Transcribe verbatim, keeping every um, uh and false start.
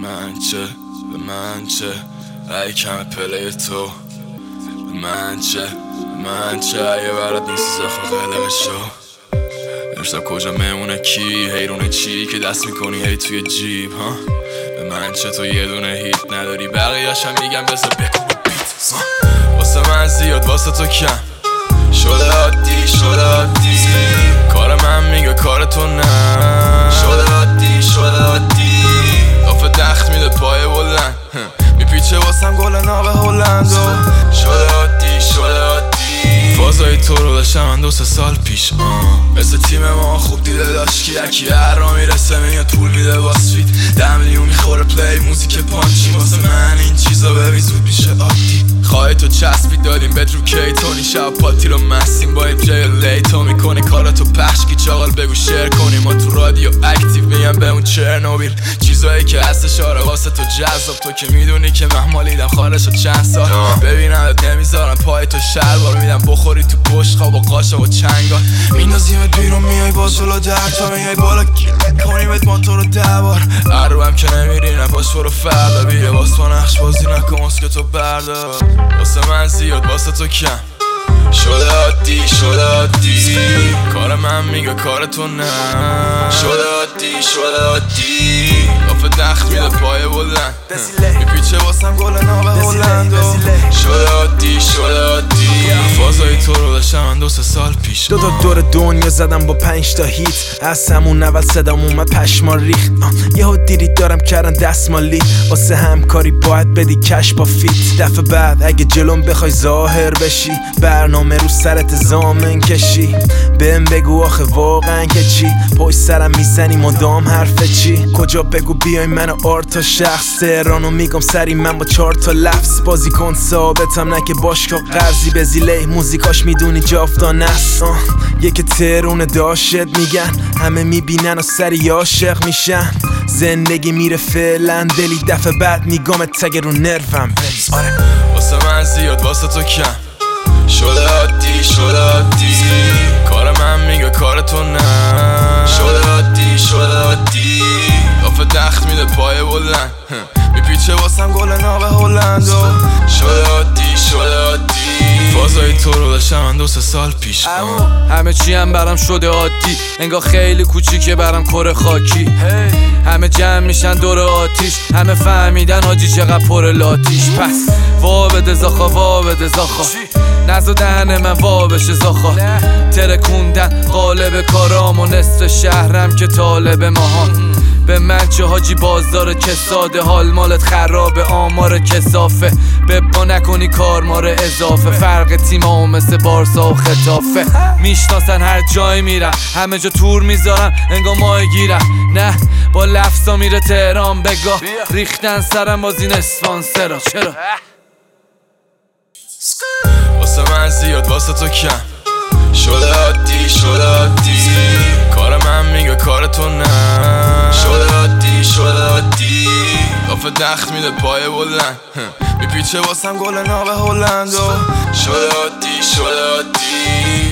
من چه به من چه ای کم پلی تو به من چه به من چه ای برات نیست زخم قلق شو امشب کجا میمونه کی حیرونه چی که دست میکنی هی توی جیب ها به من چه تو یه دونه هیت نداری بقیه‌شم میگم بذار بکن بیت واسه من زیاد واسه تو کم شده عادی شده عادی کار من میگه کار تو نه شده عادی شده عادی دافه دخت میده پای بلند میپیچه واسم گل ناب هلند شده عادی شده عادی فازای تو رو داشتم من دو سه سال پیش آه. مثل تیم ما خوب دیده داشت که یکی هر را میرسه میاد پول میده واسفیت ده میلیون میخوره پلی موزیک پانچی واسه من این چیزا ببین زود میشه عادی خواهی تو چسبی دادیم بد رو کی تونی شب پاتی رو مستیم با این جای لی تو میکنه کاراتو پخش کی چاقال بگو شیر کنیم ما تو رادیو اکتیو میگم به اون چرنوبیل چیزایی که هستش آره واسه تو جذاب تو که میدونی که محمالیدم خارج چند سال ببینمت نمیذارم پای تو شلوار میدم بخوری تو پشت خواب و قاشق و چنگال میندازیمت بیرون میای باز جلو در تا میای بالا کنیمت ما تو رو دبار عروبم که نمیری نپاش برو فردا بیره باز تو نقش بازی نکن مسکه تو بردار واسه من زیاد واسه تو کم شده عادی شده عادی کار من میگه کار تو نه شده عادی شده عادی دافه دخت میده پای بلند میپیچه واسم گل ناب هلند شده عادی شده عادی فازای تو رو داشتم من دو سه سال پیش دو تا دور دنیا زدم با پنج تا هیت از همون اول صدام اومد پشما ریخت یهو دیدید دارم کردن دستمالی واسه همکاری باید بدی کش با فیت دفعه بعد اگه جلوم بخوای ظاهر بشی برنامه رو سرت زامن کشی بهم بگو آخه واقعا که چی پشت سرم میزنی مدام حرف چی کجا بگو بیای من آرتا شخص تهرانو میگم سری من با چهار تا لفظ بازی کن ثابتم نه که باشگاه قرضی به زیله موزیکاش میدونی جافتان است یکی ترونه داشت میگن همه میبینن و سری عاشق میشن زندگی میره فعلا دلی دفعه بعد میگم تگه رو نروم بریز آره واسه من زیاد واسه تو کم شده عادی شده عادی کار من میگه کار تو نه شده عادی شده عادی دافه دخت میده پای بلند میپیچه واسم گل ناب هلند شده عادی شده عادی فازای تو رو داشتم من دو سه سال پیش همه چی هم برام شده عادی انگار خیلی کوچیکه برام کره خاکی همه جمع میشن دور آتیش همه فهمیدن حاجی چقدر پر لاتیش پس وا بده زاخا وا بده زاخا نزو دهن من وا بشه زاخا ترکوندن قالب کارام و نصف شهرم که طالب ماهان به من چه حاجی بازدار کساده حال مالت خرابه آمار کسافه ببا نکنی کار ماره اضافه فرق تیمام مثل بارسا و خطافه میشناسن هر جای میرم همه جا تور میذارم انگار ماه گیرم نه با لفظا میره تهران بگاه ریختن سرم باز این اسپانسرا چرا واسه من زیاد واسه تو کم شده عادی شده عادی کار من میگه کار تو نه شده عادی شده عادی دافه دخت میده پای بلند میپیچه واسم گل ناب هلند شده عادی شده عادی